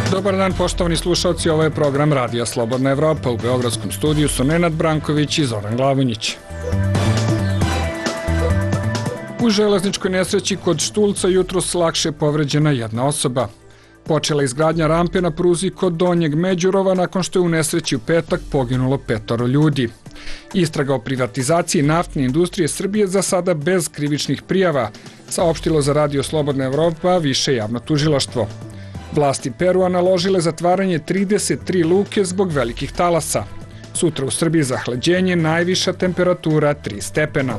Dobar dan, poštovani slušalci, ovo je program Radija Slobodna Evropa. U beogradskom studiju su Nenad Branković i Zoran Glavonjić. U železničkoj nesreći kod Štulca jutros lakše povređena jedna osoba. Počela izgradnja rampe na pruzi kod Donjeg Međurova nakon što je u nesreći u petak poginulo 5 ljudi. Istraga o privatizaciji naftne industrije Srbije za sada bez krivičnih prijava, saopštilo za Radio Slobodna Evropa više javno tužilaštvo. Vlasti Perua naložile zatvaranje 33 luke zbog velikih talasa. Sutra u Srbiji zahlađenje, najviša temperatura 3 stepena.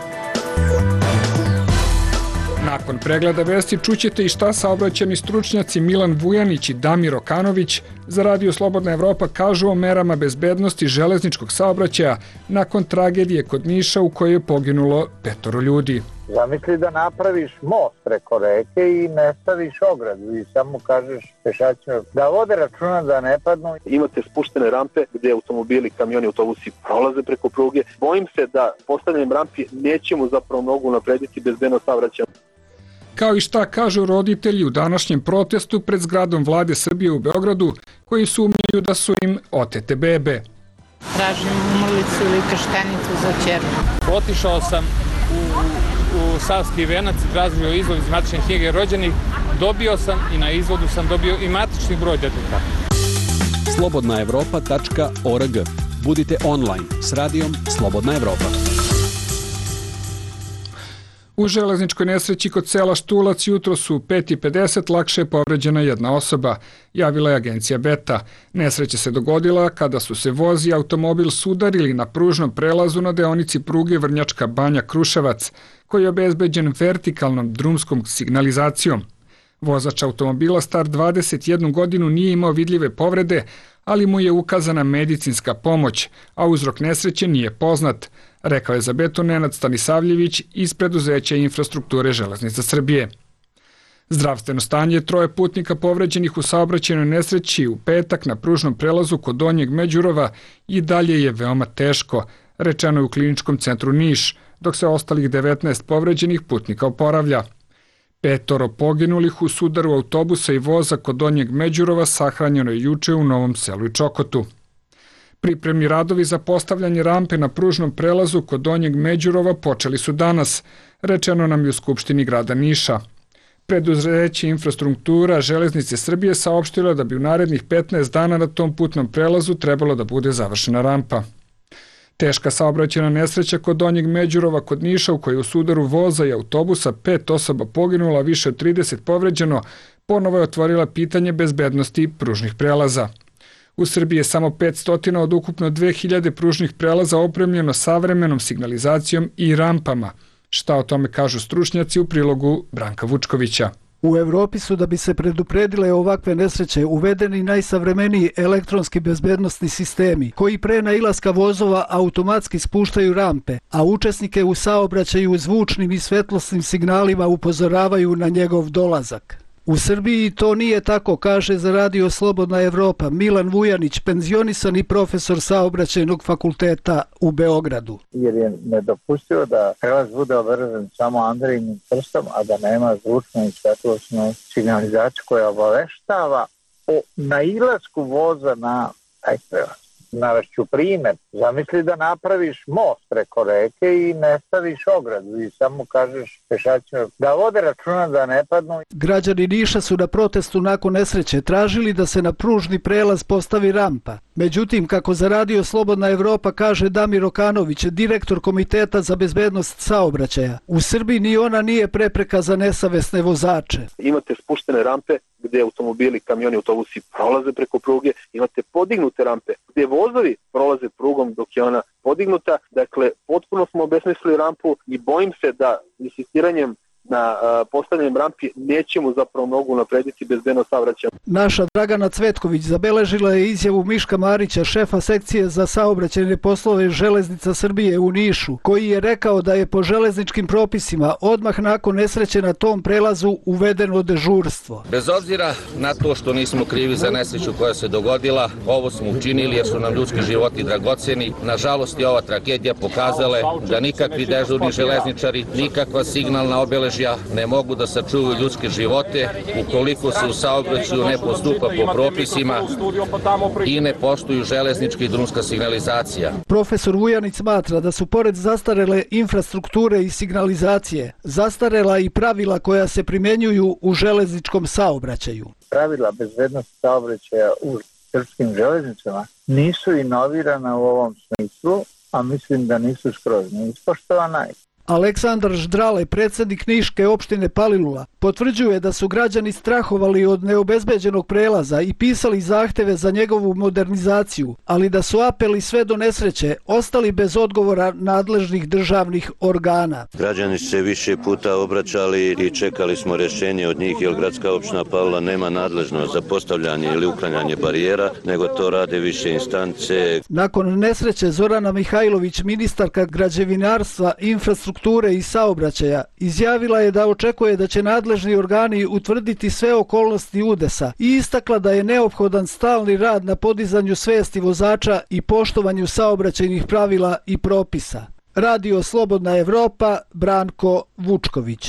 Nakon pregleda vesti čućete i šta saobraćajni stručnjaci Milan Vujanić i Damir Okanović za Radio Slobodna Evropa kažu o merama bezbednosti železničkog saobraćaja nakon tragedije kod Niša u kojoj je poginulo 5 ljudi. Zamisli da napraviš most preko reke i ne staviš ogradu i samo kažeš pešačima da vode računa da ne padnu. Imate spuštene rampe gde automobili, kamioni, autobusi prolaze preko pruge. Bojim se da postavljanjem rampi nećemo zapravo mnogo unaprediti bezbednost saobraćaja. Kao i šta kažu roditelji u današnjem protestu pred zgradom Vlade Srbije u Beogradu, koji sumnjaju da su im otete bebe. Tražim umrlicu ili krštenicu za ćerku. Otišao sam u Savski venac, tražio izvod iz matične knjige rođenih, dobio sam i na izvodu sam dobio i matični broj deteta. slobodnaevropa.org. Budite online s radijom Slobodna Evropa. U železničkoj nesreći kod sela Štulac jutro su u 5:50 lakše povređena jedna osoba, javila je agencija Beta. Nesreća se dogodila kada su se voz i automobil sudarili na pružnom prelazu na deonici pruge Vrnjačka Banja-Kruševac, koji je obezbeđen vertikalnom drumskom signalizacijom. Vozač automobila star 21 godinu nije imao vidljive povrede, ali mu je ukazana medicinska pomoć, a uzrok nesreće nije poznat, rekao je za Betu Nenad Stanisavljević iz preduzeća infrastrukture Železnica Srbije. Zdravstveno stanje 3 putnika povređenih u saobraćajnoj nesreći u petak na pružnom prelazu kod Donjeg Međurova i dalje je veoma teško, rečeno je u Kliničkom centru Niš, dok se ostalih 19 povređenih putnika oporavlja. 5 poginulih u sudaru autobusa i voza kod Donjeg Međurova sahranjeno je juče u Novom Selu i Čokotu. Pripremni radovi za postavljanje rampe na pružnom prelazu kod Donjeg Međurova počeli su danas, rečeno nam je u Skupštini grada Niša. Preduzeće infrastruktura Železnice Srbije saopštilo da bi u narednih 15 dana na tom putnom prelazu trebalo da bude završena rampa. Teška saobraćajna nesreća kod Donjeg Međurova kod Niša u kojoj je u sudaru voza i autobusa 5 osoba poginula, više od 30 povređeno, ponovo je otvorila pitanje bezbednosti pružnih prelaza. U Srbiji je samo 500 od ukupno 2000 pružnih prelaza opremljeno savremenom signalizacijom i rampama. Šta o tome kažu stručnjaci u prilogu Branka Vučkovića. U Evropi su, da bi se predupredile ovakve nesreće, uvedeni najsavremeniji elektronski bezbednosni sistemi, koji pre nailaska vozova automatski spuštaju rampe, a učesnike u saobraćaju zvučnim i svetlosnim signalima upozoravaju na njegov dolazak. U Srbiji to nije tako, kaže za Radio Slobodna Evropa Milan Vujanić, penzionisani profesor saobraćajnog fakulteta u Beogradu. Jer je nedopustivo da prelaz bude obeležen samo Andrejinim prstom, a da nema zvučnu i svetlosnu signalizaciju koja obaveštava o nailasku voza na taj prelaz. Navešću primer, zamisli da napraviš most preko reke i ne staviš ogradu i samo kažeš pešačima da vode računa da ne padnu. Građani Niša su na protestu nakon nesreće tražili da se na pružni prelaz postavi rampa. Međutim, kako za Radio Slobodna Evropa kaže Damir Okanović, direktor Komiteta za bezbednost saobraćaja, u Srbiji ni ona nije prepreka za nesavesne vozače. Imate spuštene rampe gde automobili, kamioni, autobusi prolaze preko pruge, imate podignute rampe gde vozovi prolaze prugom dok je ona podignuta. Dakle, potpuno smo obesmislili rampu i bojim se da insistiranjem na postavljanjem rampi nećemo zapravo mnogo unaprediti bezbednost saobraćaja. Naša Dragana Cvetković zabeležila je izjavu Miška Marića, šefa sekcije za saobraćajne poslove Železnica Srbije u Nišu, koji je rekao da je po železničkim propisima odmah nakon nesreće na tom prelazu uvedeno dežurstvo. Bez obzira na to što nismo krivi za nesreću koja se dogodila, ovo smo učinili jer su nam ljudski životi dragoceni. Nažalost je ova tragedija pokazala da nikakvi dežurni železničari, nikakva signalna obeležja oružja ne mogu da sačuvaju ljudske živote ukoliko se u saobraćaju ne postupa po propisima i ne poštuju železnička i drumska signalizacija. Profesor Vujanić smatra da su pored zastarele infrastrukture i signalizacije zastarela i pravila koja se primjenjuju u železničkom saobraćaju. Pravila bezbednosti saobraćaja u srpskim železnicama nisu inovirana u ovom smislu, a mislim da nisu skroz ispoštovana. Aleksandar Ždrale, predsjednik Niške opštine Palilula, potvrđuje da su građani strahovali od neobezbeđenog prelaza i pisali zahteve za njegovu modernizaciju, ali da su apeli sve do nesreće ostali bez odgovora nadležnih državnih organa. Građani se više puta obraćali i čekali smo rješenje od njih, jer gradska opština Palilula nema nadležnost za postavljanje ili uklanjanje barijera, nego to rade više instance. Nakon nesreće Zorana Mihajlović, ministarka građevinarstva, infrastrukture i saobraćaja, izjavila je da očekuje da će nadležni organi utvrditi sve okolnosti udesa i istakla da je neophodan stalni rad na podizanju svesti vozača i poštovanju saobraćajnih pravila i propisa. Radio Slobodna Evropa, Branko Vučković.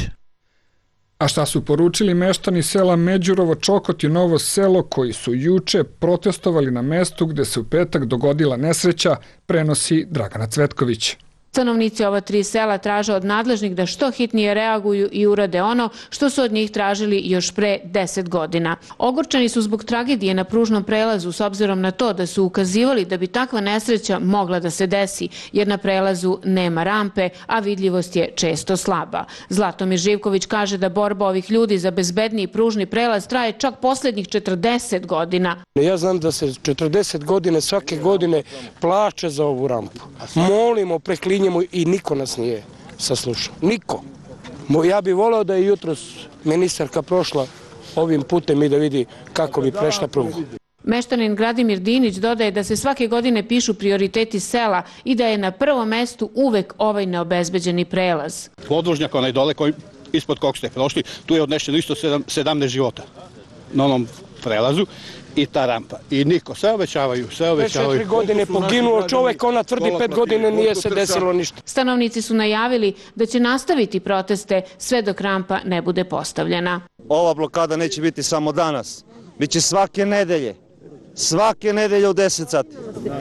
A šta su poručili meštani sela Međurovo, Čokot i Novo Selo koji su juče protestovali na mestu gde se u petak dogodila nesreća, prenosi Dragana Cvetković. Stanovnici ova 3 sela traže od nadležnih da što hitnije reaguju i urade ono što su od njih tražili još pre 10 godina. Ogorčeni su zbog tragedije na pružnom prelazu s obzirom na to da su ukazivali da bi takva nesreća mogla da se desi, jer na prelazu nema rampe, a vidljivost je često slaba. Zlatomir Živković kaže da borba ovih ljudi za bezbedniji pružni prelaz traje čak posljednjih 40 godina. Ja znam da se 40 godine svake godine plače za ovu rampu. Molimo, preklinjamo i niko nas nije saslušao. Niko. Ja bih voleo da je jutros ministarka prošla ovim putem i da vidi kako bi prešla prugu. Meštanin Gradimir Dinić dodaje da se svake godine pišu prioriteti sela i da je na prvom mestu uvek ovaj neobezbeđeni prelaz. Podvožnjak onaj dole ispod kog ste prošli, tu je odnešeno isto 17 života na onom prelazu. I ta rampa. I niko, sve obećavaju. 4 godine poginuo čovek, ona tvrdi 5 godina nije se desilo ništa. Stanovnici su najavili da će nastaviti proteste sve dok rampa ne bude postavljena. Ova blokada neće biti samo danas. Biće svake nedelje. Svake nedelje u 10 sati.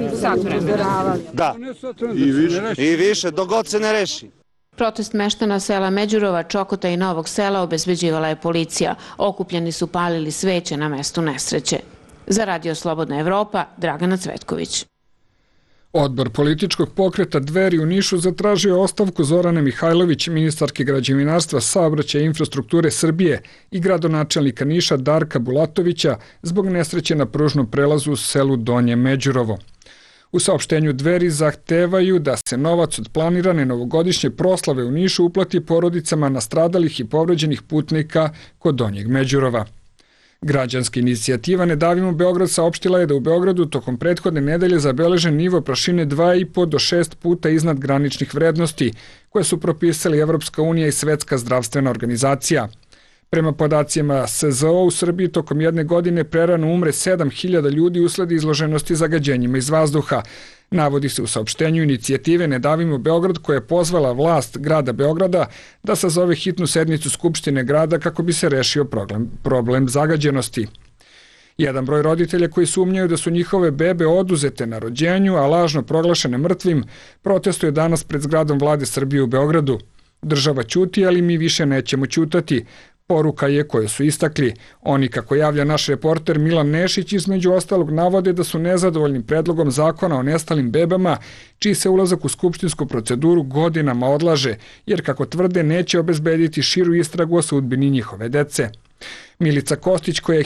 Da. I više, dok god se ne reši. Protest meštana sela Međurova, Čokota i Novog Sela obezbeđivala je policija. Okupljeni su palili sveće na mestu nesreće. Za Radio Slobodna Evropa, Dragana Cvetković. Odbor političkog pokreta Dveri u Nišu zatražio ostavku Zorane Mihajlović, ministarke građevinarstva, saobraćaja i infrastrukture Srbije i gradonačelnika Niša Darka Bulatovića zbog nesreće na pružnom prelazu u selu Donje Međurovo. U saopštenju Dveri zahtevaju da se novac od planirane novogodišnje proslave u Nišu uplati porodicama nastradalih i povređenih putnika kod Donjeg Međurova. Građanska inicijativa Ne davimo Beograd saopštila je da u Beogradu tokom prethodne nedelje zabeležen nivo prašine 2,5 do 6 puta iznad graničnih vrednosti koje su propisali Evropska unija i Svetska zdravstvena organizacija. Prema podacima SZO u Srbiji tokom jedne godine prerano umre 7.000 ljudi usled izloženosti zagađenjima iz vazduha. Navodi se u saopštenju inicijative Ne davimo Beograd koja je pozvala vlast grada Beograda da sazove hitnu sednicu Skupštine grada kako bi se rešio problem zagađenosti. Jedan broj roditelja koji sumnjaju da su njihove bebe oduzete na rođenju, a lažno proglašene mrtvim, protestuje danas pred zgradom vlade Srbije u Beogradu. Država ćuti, ali mi više nećemo ćutati. Poruka je koju su istakli. Oni, kako javlja naš reporter Milan Nešić, između ostalog navode da su nezadovoljni predlogom zakona o nestalim bebama, čiji se ulazak u skupštinsku proceduru godinama odlaže, jer kako tvrde neće obezbediti širu istragu o sudbini njihove dece. Milica Kostić, koja je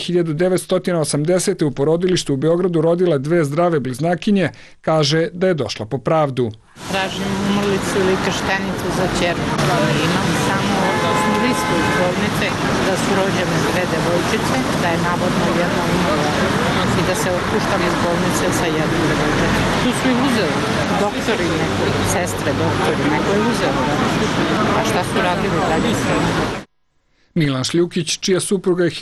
1980. u porodilištu u Beogradu rodila 2 zdrave bliznakinje, kaže da je došla po pravdu. Tražim umrlicu ili krštenicu za ćerku. Imam samo listu iz bolnice da su rođene 2 devojčice, da je navodno jedna umrla i da se otpuštam iz bolnice sa jednom devojčicom. Tu su i uzeli. Doktori neko, sestre doktori, neko je uzeli. A šta su radili dalje sve? Milan Šljukić, čija supruga je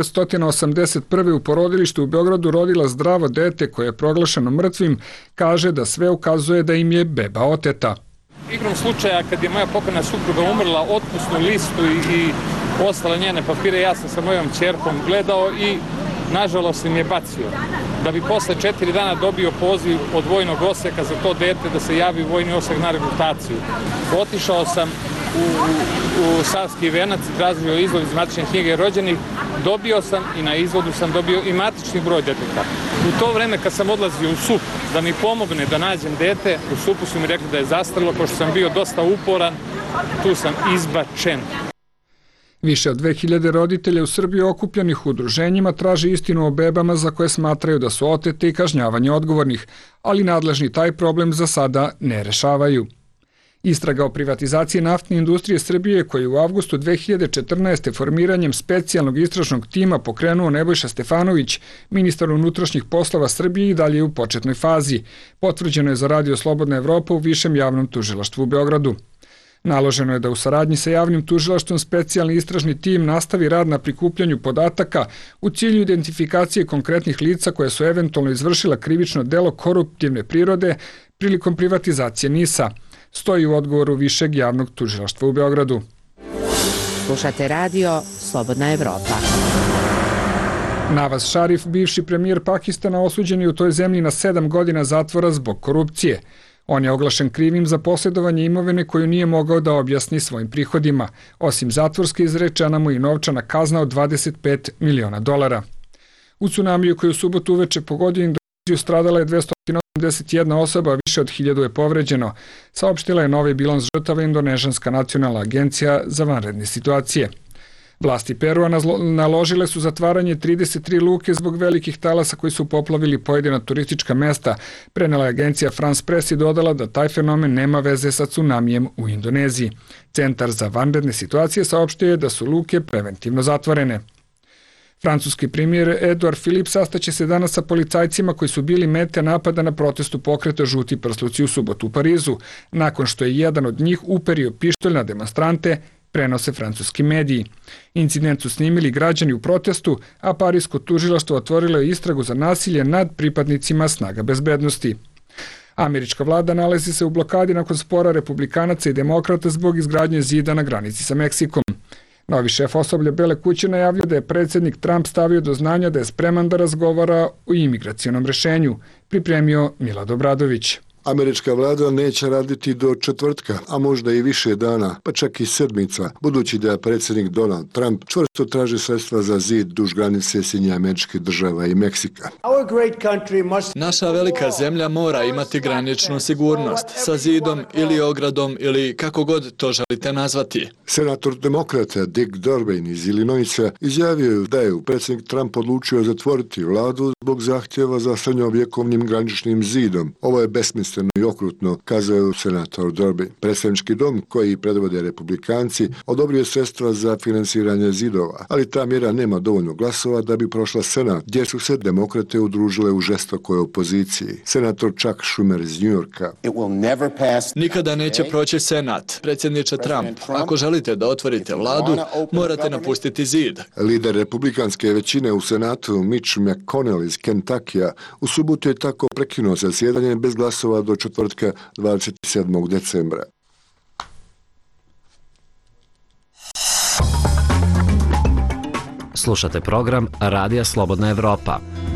1981. u porodilištu u Beogradu rodila zdravo dete koje je proglašeno mrtvim, kaže da sve ukazuje da im je beba oteta. Igrom slučaja, kad je moja pokojna supruga umrla, otpusnu listu i ostale njene papire, ja sam sa mojom ćerkom gledao i nažalost im je bacio. Da bi posle 4 dana dobio poziv od vojnog oseka za to dete da se javi vojni osek na regrutaciju. Otišao sam u Savski Venac i tražio izvod iz matične knjige rođenih, dobio sam i na izvodu sam dobio i matični broj deteta. U to vreme kad sam odlazio u SUP da mi pomogne da nađem dete, u SUP-u su mi rekli da je zastarilo, pošto sam bio dosta uporan, tu sam izbačen. Više od 2000 roditelja u Srbiji okupljenih u udruženjima traži istinu o bebama za koje smatraju da su otete i kažnjavanje odgovornih, ali nadležni taj problem za sada ne rešavaju. Istraga o privatizaciji naftne industrije Srbije, koji je u avgustu 2014. formiranjem specijalnog istražnog tima pokrenuo Nebojša Stefanović, ministar unutrašnjih poslova Srbije, i dalje je u početnoj fazi. Potvrđeno je za Radio Slobodna Evropa u Višem javnom tužilaštvu u Beogradu. Naloženo je da u saradnji sa javnim tužilaštvom specijalni istražni tim nastavi rad na prikupljanju podataka u cilju identifikacije konkretnih lica koje su eventualno izvršila krivično delo koruptivne prirode prilikom privatizacije NIS-a, stoji u odgovoru Višeg javnog tužilaštva u Beogradu. Slušate radio Slobodna Evropa. Nawaz Sharif, bivši premijer Pakistana, osuđen je u toj zemlji na 7 godina zatvora zbog korupcije. On je oglašen krivim za posjedovanje imovine koju nije mogao da objasni svojim prihodima. Osim zatvorske, izrečena mu i novčana kazna od $25 miliona. U tsunamiju koji u subotu uveče pogodio Indoneziju stradala je 281 osoba, više od 1000 je povređeno, saopštila je novi bilans žrtava Indonežanska nacionalna agencija za vanredne situacije. Vlasti Perua naložile su zatvaranje 33 luke zbog velikih talasa koji su poplavili pojedina turistička mesta. Prenela je agencija France Press i dodala da taj fenomen nema veze sa tsunamijem u Indoneziji. Centar za vanredne situacije saopštio je da su luke preventivno zatvorene. Francuski premijer Edouard Philippe sastaće se danas sa policajcima koji su bili mete napada na protestu pokreta Žuti prsluci u subotu u Parizu, nakon što je jedan od njih uperio pištolj na demonstrante, prenose francuski mediji. Incident su snimili građani u protestu, a Parisko tužilaštvo otvorilo je istragu za nasilje nad pripadnicima snaga bezbednosti. Američka vlada nalazi se u blokadi nakon spora republikanaca i demokrata zbog izgradnje zida na granici sa Meksikom. Novi šef osoblja Bele kuće najavljuje da je predsjednik Trump stavio do znanja da je spreman da razgovara o imigracionom rešenju, pripremio Milad Obradović. Američka vlada neće raditi do četvrtka, a možda i više dana, pa čak i sedmica, budući da predsjednik Donald Trump čvrsto traži sredstva za zid duž granice Sjedinjenih Američkih Država i Meksika. Naša velika zemlja mora imati graničnu sigurnost sa zidom ili ogradom ili kako god to želite nazvati. Senator demokrata Dick Durbin iz Illinoisa izjavio je da je predsjednik Trump odlučio zatvoriti vladu zbog zahtjeva za srednjovjekovnim graničnim zidom. Ovo je besmisleno i okrutno, kazao senator Durbin. Predstavnički dom, koji predvode republikanci, odobrio sredstva za finansiranje zidova, ali ta mjera nema dovoljno glasova da bi prošla Senat, gdje su se demokrate udružile u žestokoj opoziciji. Senator Chuck Schumer iz New Yorka. Nikada neće proći Senat. Predsjedniče Trump, ako želite da otvorite vladu, morate napustiti zid. Lider republikanske većine u Senatu, Mitch McConnell iz Kentuckya, u subotu je tako prekinuo zasjedanje bez glasova do četvrtka 27. decembra. Slušate program Radija Slobodna Evropa.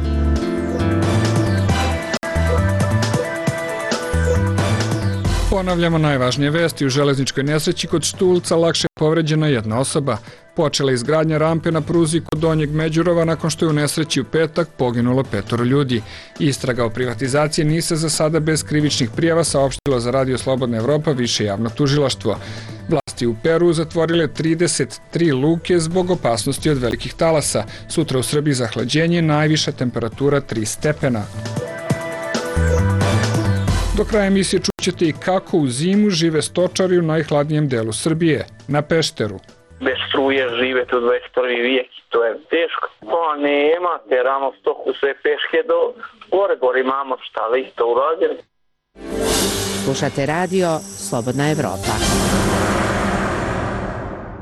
Ponavljamo najvažnije vesti. U železničkoj nesreći kod Štulca lakše je povređena jedna osoba. Počela je izgradnja rampe na pruzi kod Donjeg Međurova nakon što je u nesreći u petak poginulo 5 ljudi. Istraga o privatizaciji NIS-a za sada bez krivičnih prijava saopštilo za Radio Slobodna Evropa Više javno tužilaštvo. Vlasti u Peru zatvorile 33 luke zbog opasnosti od velikih talasa. Sutra u Srbiji zahlađenje, najviša temperatura 3 stepena. Do kraja emisije čućete i kako u zimu žive stočari u najhladnijem delu Srbije, na Pešteru. Bez struje živete u 21. vijek, to je teško. Pa nema, teramo stoku sve peške do gore imamo šta li to uradili. Slušate radio Slobodna Evropa.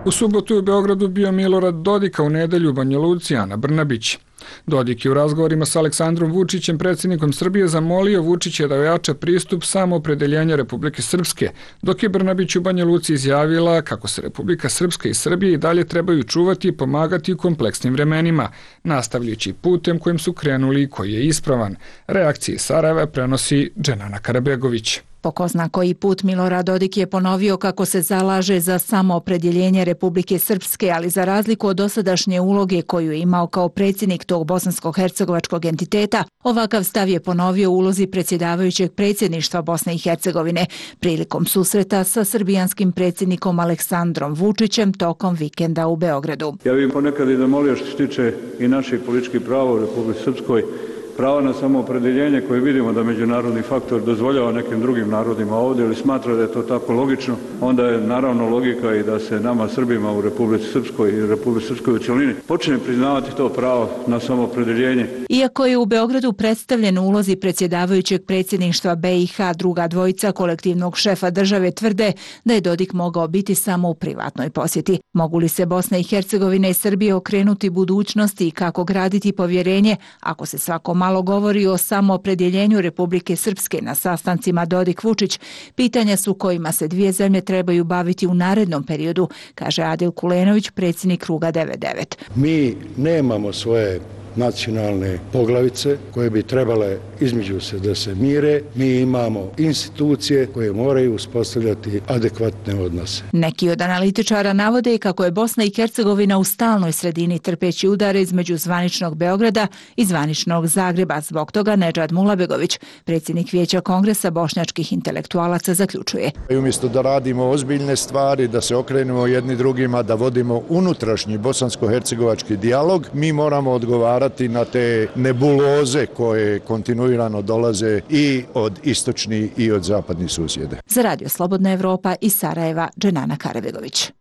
U subotu je u Beogradu bio Milorad Dodik, a u nedelju u Banja Luci Ana Brnabić. Dodik je u razgovorima sa Aleksandrom Vučićem, predsjednikom Srbije, zamolio Vučića da ojača pristup samoopredeljenja Republike Srpske, dok je Brnabić u Banja Luci izjavila kako se Republika Srpska i Srbije i dalje trebaju čuvati i pomagati u kompleksnim vremenima, nastavljajući putem kojim su krenuli i koji je ispravan. Reakcije Sarajeva prenosi Dženana Karabegović. Po ko zna koji put Milorad Dodik je ponovio kako se zalaže za samoopredjeljenje Republike Srpske, ali za razliku od dosadašnje uloge koju je imao kao predsjednik tog bosansko-hercegovačkog entiteta, ovakav stav je ponovio u ulozi predsjedavajućeg predsjedništva Bosne i Hercegovine prilikom susreta sa srbijanskim predsjednikom Aleksandrom Vučićem tokom vikenda u Beogradu. Ja bih ponekad i zamolio što se tiče i naših političkih prava u Republici Srpskoj, prava na samoopredeljenje koje vidimo da međunarodni faktor dozvoljava nekim drugim narodima ovdje ili smatra da je to tako logično, onda je naravno logika i da se nama Srbima u Republici Srpskoj i Republici Srpskoj u cjelini počne priznavati to pravo na samoopredeljenje. Iako je u Beogradu predstavljen u ulozi predsjedavajućeg predsjedništva BiH, druga dvojica kolektivnog šefa države tvrde da je Dodik mogao biti samo u privatnoj posjeti. Mogu li se Bosna i Hercegovina i Srbija okrenuti budućnosti i kako graditi povjerenje ako se svako malo govori o samoopredjeljenju Republike Srpske na sastancima Dodik-Vučić, pitanja su kojima se dvije zemlje trebaju baviti u narednom periodu, kaže Adil Kulenović, predsjednik Kruga 99. Mi nemamo svoje nacionalne poglavice koje bi trebale između se da se mire. Mi imamo institucije koje moraju uspostavljati adekvatne odnose. Neki od analitičara navode kako je Bosna i Hercegovina u stalnoj sredini trpeći udare između zvaničnog Beograda i zvaničnog Zagreba. Zbog toga Nedžad Mulabegović, predsjednik Vijeća Kongresa bošnjačkih intelektualaca, zaključuje. I umjesto da radimo ozbiljne stvari, da se okrenemo jedni drugima, da vodimo unutrašnji bosansko-hercegovački dijalog, mi moramo odgovarati na te nebuloze koje kontinuirano dolaze i od istočnih i od zapadnih susjede. Za Radio Slobodna Evropa iz Sarajeva, Dženana Karabegović.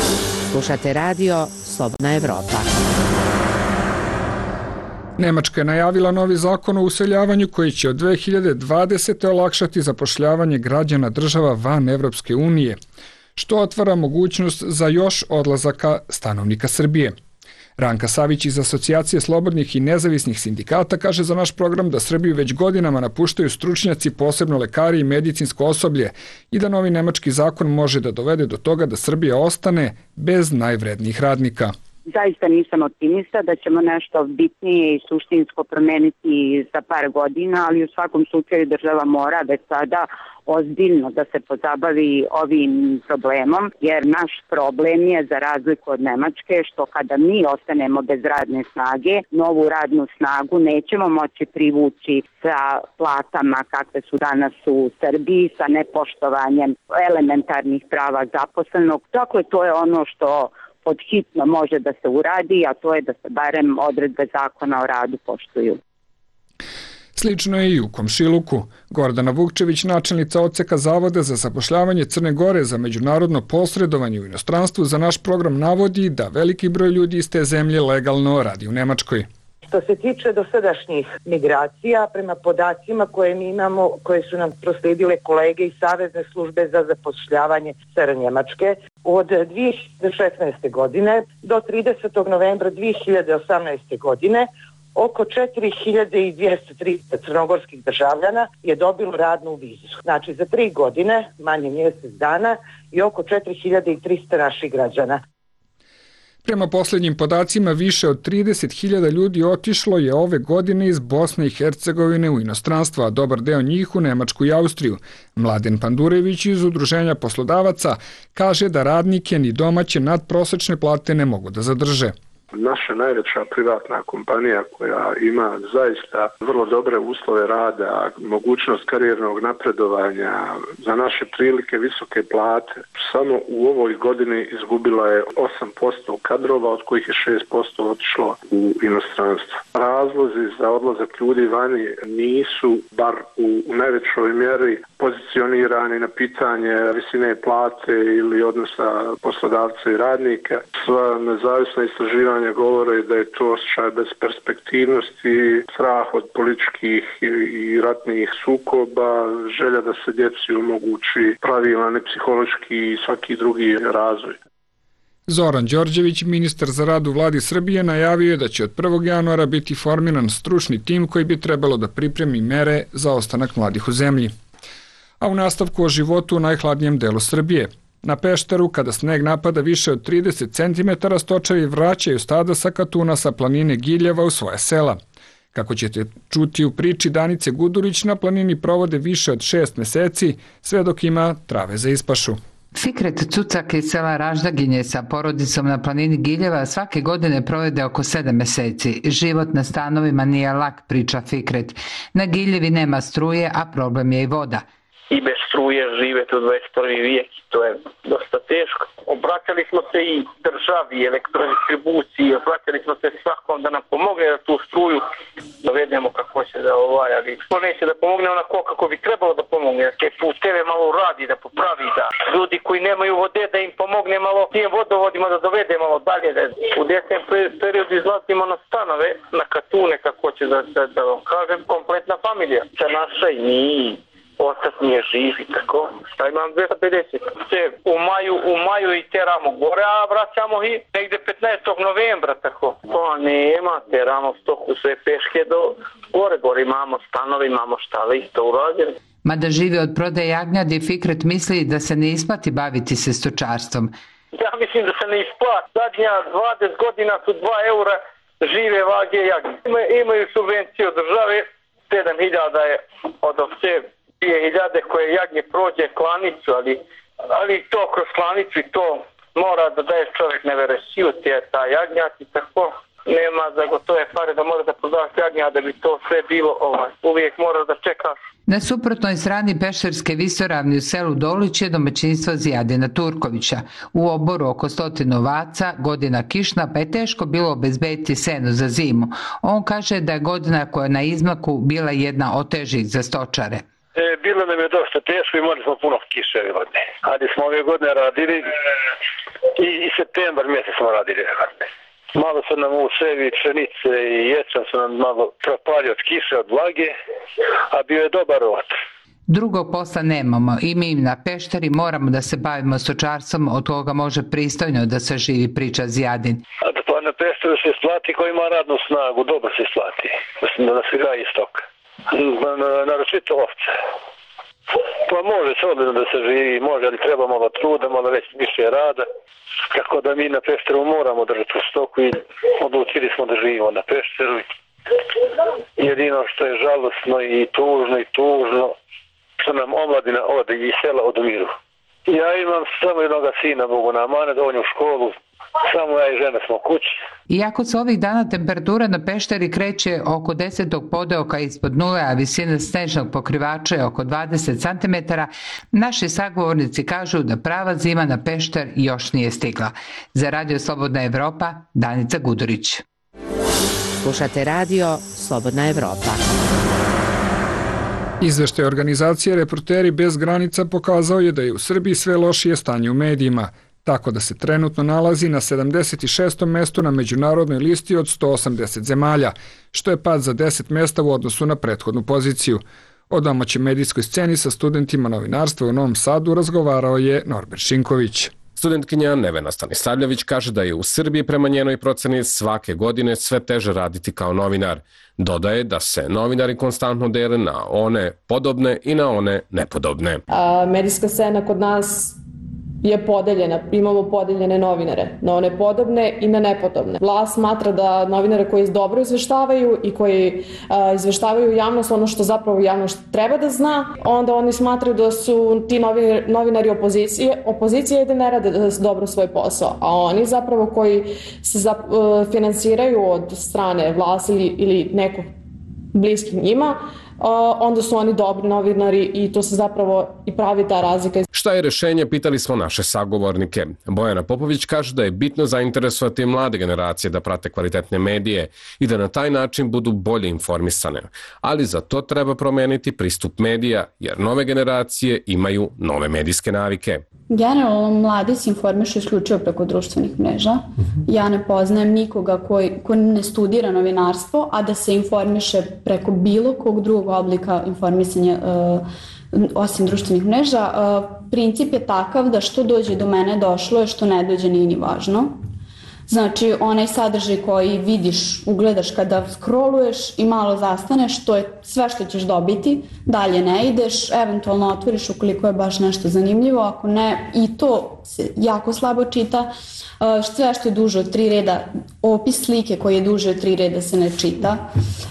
Slušate Radio Slobodna Evropa. Nemačka je najavila novi zakon o useljavanju koji će od 2020. olakšati zapošljavanje građana država van Evropske unije, što otvara mogućnost za još odlazaka stanovnika Srbije. Ranka Savić iz Asocijacije slobodnih i nezavisnih sindikata kaže za naš program da Srbiju već godinama napuštaju stručnjaci, posebno lekari i medicinsko osoblje, i da novi nemački zakon može da dovede do toga da Srbija ostane bez najvrednijih radnika. Zaista nisam optimista da ćemo nešto bitnije i suštinsko promeniti za par godina, ali u svakom slučaju država mora već sada ozbiljno da se pozabavi ovim problemom, jer naš problem je, za razliku od Nemačke, što kada mi ostanemo bez radne snage, novu radnu snagu nećemo moći privući sa platama kakve su danas u Srbiji, sa nepoštovanjem elementarnih prava zaposlenog. Dakle, to je ono što pod hitno može da se uradi, a to je da se barem odredbe zakona o radu poštuju. Slično je i u Komšiluku. Gordana Vukčević, načelnica odseka Zavoda za zapošljavanje Crne Gore za međunarodno posredovanje u inostranstvu, za naš program navodi da veliki broj ljudi iz te zemlje legalno radi u Nemačkoj. Što se tiče dosadašnjih migracija, prema podacima koje mi imamo, koje su nam proslijedile kolege iz Savezne službe za zapošljavanje SR Njemačke, od 2016. godine do 30. novembra 2018. godine oko 4230 crnogorskih državljana je dobilo radnu vizu. Znači za 3 godine, manje mjesec dana, i oko 4300 naših građana. Prema posljednjim podacima, više od 30.000 ljudi otišlo je ove godine iz Bosne i Hercegovine u inostranstvo, a dobar deo njih u Nemačku i Austriju. Mladen Pandurević iz Udruženja poslodavaca kaže da radnike ni domaće nadprosečne plate ne mogu da zadrže. Naša najveća privatna kompanija koja ima zaista vrlo dobre uslove rada, mogućnost karijernog napredovanja, za naše prilike visoke plate, samo u ovoj godini izgubila je 8% kadrova, od kojih je 6% otišlo u inostranstvo. Razlozi za odlazak ljudi vani nisu, bar u najvećoj mjeri, pozicionirani na pitanje visine plate ili odnosa poslodavca i radnika. Sva nezavisna istraživanja govore da je to osjećaj besperspektivnosti, strah od političkih i ratnih sukoba, želja da se djeci omogući pravilan i psihološki i svaki drugi razvoj. Zoran Đorđević, ministar za rad u vladi Srbije, najavio je da će od 1. januara biti formiran stručni tim koji bi trebalo da pripremi mere za ostanak mladih u zemlji. A u nastavku o životu u najhladnijem delu Srbije. Na Pešteru, kada sneg napada više od 30 cm, stočari vraćaju stada sa Katuna sa planine Giljeva u svoje sela. Kako ćete čuti u priči Danice Gudurić, na planini provode više od 6 meseci, sve dok ima trave za ispašu. Fikret Cucak iz sela Raždaginje sa porodicom na planini Giljeva svake godine provede oko 7 meseci. Život na stanovima nije lak, priča Fikret. Na Giljevi nema struje, a problem je i voda. I bez struje živeti u 21. vijek, to je dosta teško. Obraćali smo se i državi, elektrodistribuciji, obraćali smo se svakom da nam pomogne da tu struju dovedemo kako će da ali što neće da pomogne onako kako bi trebalo da pomogne, da te puteve malo uradi, da popravi, da ljudi koji nemaju vode da im pomogne malo tim vodovodima da dovede malo dalje, da u desnom periodu izlazimo na stanove, na Katune kako će da vam kažem, kompletna familija. Sa naša i mi ostat nije živ i tako. Ja imam 250. U maju i teramo gore, a vraćamo i negde 15. novembra, tako. Pa nema, teramo stoku sve peške do gore imamo stanove, imamo štale i to urađeno. Mada živi od prodaje jagnjadi, Fikret misli da se ne isplati baviti se stočarstvom. Ja mislim da se ne isplati. Zadnja 20 godina su 2 eura žive vage jagnje. Imaju subvenciju od države, 7.000 je od ovce 2.000 koje jagnje prođe klanicu, ali to kroz klanicu i to mora da daje čovjek neveresiju ta jagnjat i tako. Nema za gotove pare da mora da prodaš jagnjat da bi to sve bilo, uvijek mora da čekaš. Na suprotnoj strani Pešterske visoravni u selu Dolić je domaćinstvo Zijadina Turkovića. U oboru oko 100 ovaca, godina kišna, pa je teško bilo obezbediti seno za zimu. On kaže da je godina koja je na izmaku bila jedna od težih za stočare. Bilo nam je dosta teško, imali smo puno kiše ove godine. Ali smo ove godine radili i septembar mjesec smo radili. Malo su nam usevi, pšenice i ječam su nam malo propali od kiše, od vlage, a bio je dobar rod. Drugog posla nemamo i mi na Pešteri moramo da se bavimo stočarstvom od koga može pristojno da se živi, priča Zijadin. Pa na Pešteru se isplati ko ima radnu snagu, dobro se isplati, da se gaji stoka. Naročito ovce. Pa može se odlično da se živi, može, ali treba malo truda, malo već više rada. Kako da mi na Pešteru moramo držati u stoku i odlučili smo da živimo na Pešteru. Jedino što je žalostno i tužno, što nam omladina ode i sela odumiru. Ja imam samo jednoga sina, Bogu na amanet, on je u školu, samo ja i žena smo kući. Iako se ovih dana temperatura na Pešteri kreće oko 10. podeoka ispod nule, a visina snežnog pokrivača je oko 20 cm, naši sagovornici kažu da prava zima na Pešter još nije stigla. Za Radio Slobodna Evropa, Danica Gudurić. Slušate Radio Slobodna Evropa. Izveštaj organizacije Reporteri bez granica pokazao je da je u Srbiji sve lošije stanje u medijima, tako da se trenutno nalazi na 76. mestu na međunarodnoj listi od 180 zemalja, što je pad za 10 mesta u odnosu na prethodnu poziciju. O domaćoj medijskoj sceni sa studentima novinarstva u Novom Sadu razgovarao je Norbert Šinković. Studentkinja Nevena Stanisavljević kaže da je u Srbiji prema njenoj proceni svake godine sve teže raditi kao novinar. Dodaje da se novinari konstantno dele na one podobne i na one nepodobne. Medijska scena kod nas je podeljena, imamo podeljene novinare, na one podobne i na nepodobne. Vlast smatra da novinare koji dobro izveštavaju i koji izveštavaju javnost ono što zapravo javnost treba da zna, onda oni smatraju da su ti novinari opozicije i da ne rade dobro svoj posao, a oni zapravo koji se finansiraju od strane vlasti ili nekog bliskih njima, onda su oni dobri novinari i to se zapravo i pravi ta razlika. Šta je rešenje, pitali smo naše sagovornike. Bojana Popović kaže da je bitno zainteresovati mlade generacije da prate kvalitetne medije i da na taj način budu bolje informisane. Ali za to treba promeniti pristup medija, jer nove generacije imaju nove medijske navike. Generalno, mladi se informišu isključivo preko društvenih mreža. Ja ne poznajem nikoga ko ne studira novinarstvo, a da se informiše preko bilo kog drugog oblika informisanja osim društvenih mreža. Princip je takav da što dođe do mene došlo je, što ne dođe nije ni važno. Znači, onaj sadržaj koji vidiš, ugledaš kada scrolluješ i malo zastaneš, to je sve što ćeš dobiti, dalje ne ideš, eventualno otvoriš ukoliko je baš nešto zanimljivo, ako ne, i to se jako slabo čita. Sve što je duže od 3 reda, opis slike koji je duže od 3 reda se ne čita.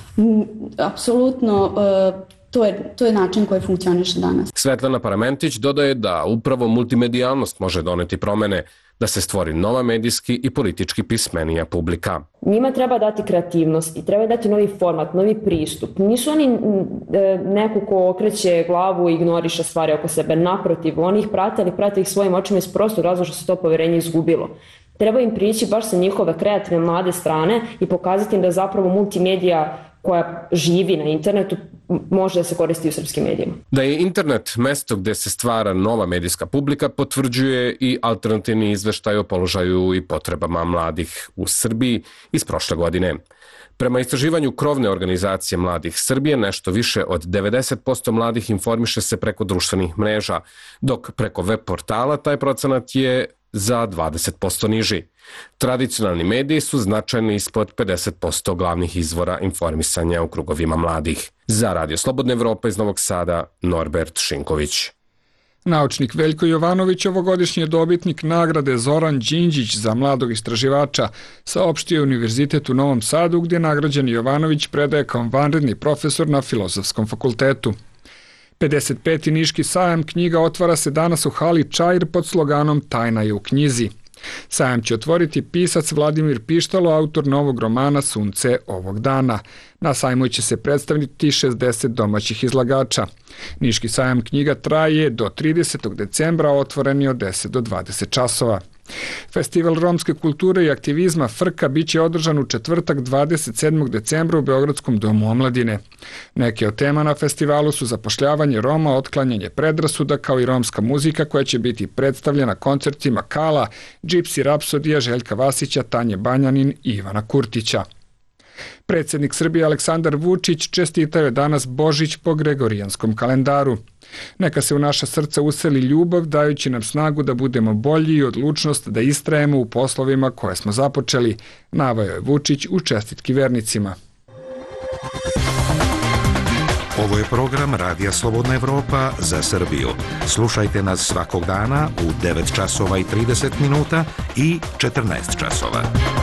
Apsolutno, to je način koji funkcioniše danas. Svetlana Paramentić dodaje da upravo multimedijalnost može doneti promene, da se stvori nova medijski i politički pismenija publika. Njima treba dati kreativnost i treba dati novi format, novi pristup. Nisu oni neko ko okreće glavu i ignoriše stvari oko sebe. Naprotiv, oni ih prate, ali prate ih svojim očima iz prostog razloga što se to poverenje izgubilo. Treba im prići baš sa njihove kreativne mlade strane i pokazati im da zapravo multimedija koja živi na internetu može da se koristi u srpskim medijima. Da je internet mesto gde se stvara nova medijska publika potvrđuje i alternativni izveštaj o položaju i potrebama mladih u Srbiji iz prošle godine. Prema istraživanju krovne organizacije Mladih Srbije, nešto više od 90% mladih informiše se preko društvenih mreža, dok preko web portala taj procenat je za 20% niži. Tradicionalni mediji su značajni ispod 50% glavnih izvora informisanja u krugovima mladih. Za Radio Slobodna Evropa iz Novog Sada, Norbert Šinković. Naučnik Veljko Jovanović, ovogodišnji je dobitnik nagrade Zoran Đinđić za mladog istraživača, saopštio Univerzitet u Novom Sadu, gdje nagrađeni Jovanović predaje kao vanredni profesor na Filozofskom fakultetu. 55. Niški sajam knjiga otvara se danas u hali Čair pod sloganom Tajna je u knjizi. Sajam će otvoriti pisac Vladimir Pištalo, autor novog romana Sunce ovog dana. Na sajmu će se predstaviti 60 domaćih izlagača. Niški sajam knjiga traje do 30. decembra, otvoren je od 10 do 20 časova. Festival romske kulture i aktivizma Frka biće održan u četvrtak 27. decembra u Beogradskom domu omladine. Neke od tema na festivalu su zapošljavanje Roma, otklanjanje predrasuda, kao i romska muzika koja će biti predstavljena koncertima Kala, Gypsy Rapsodija, Željka Vasića, Tanje Banjanin i Ivana Kurtića. Predsjednik Srbije Aleksandar Vučić čestitao je danas Božić po Gregorijanskom kalendaru. Neka se u naša srca useli ljubav, dajući nam snagu da budemo bolji i odlučnost da istrajemo u poslovima koje smo započeli, naveo je Vučić u čestitki vernicima. Ovo je program Radija Slobodna Evropa za Srbiju. Slušajte nas svakog dana u 9 časova i 30 minuta i 14 časova.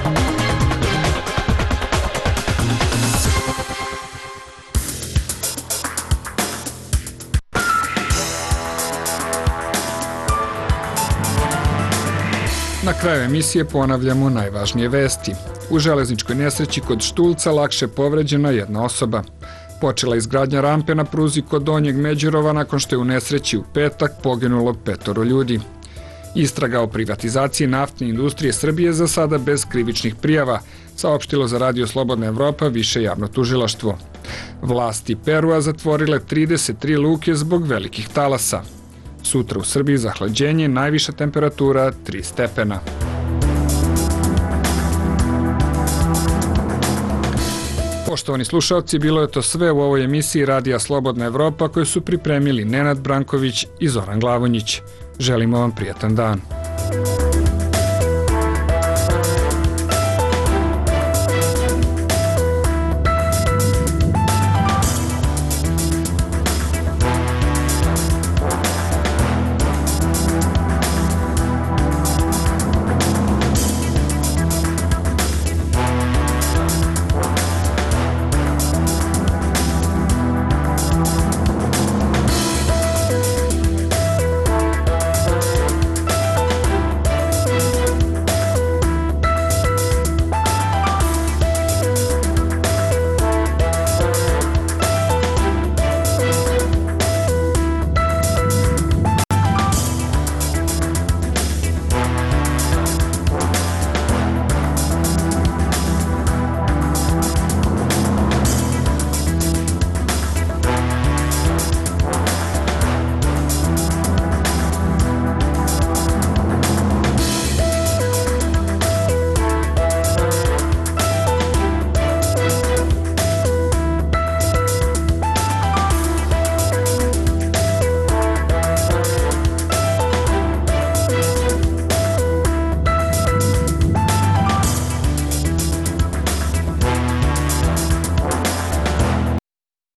Na kraju emisije ponavljamo najvažnije vesti. U železničkoj nesreći kod Štulca lakše povređena jedna osoba. Počela izgradnja rampe na pruzi kod Donjeg Međerova nakon što je u nesreći u petak poginulo 5 ljudi. Istraga o privatizaciji naftne industrije Srbije za sada bez krivičnih prijava, saopštilo za Radio Slobodna Evropa više javno tužilaštvo. Vlasti Perua zatvorile 33 luke zbog velikih talasa. Sutra u Srbiji zahlađenje, najviša temperatura 3 stepena. Poštovani slušalci, bilo je to sve u ovoj emisiji Radija Slobodna Evropa koju su pripremili Nenad Branković i Zoran Glavonjić. Želimo vam prijatan dan.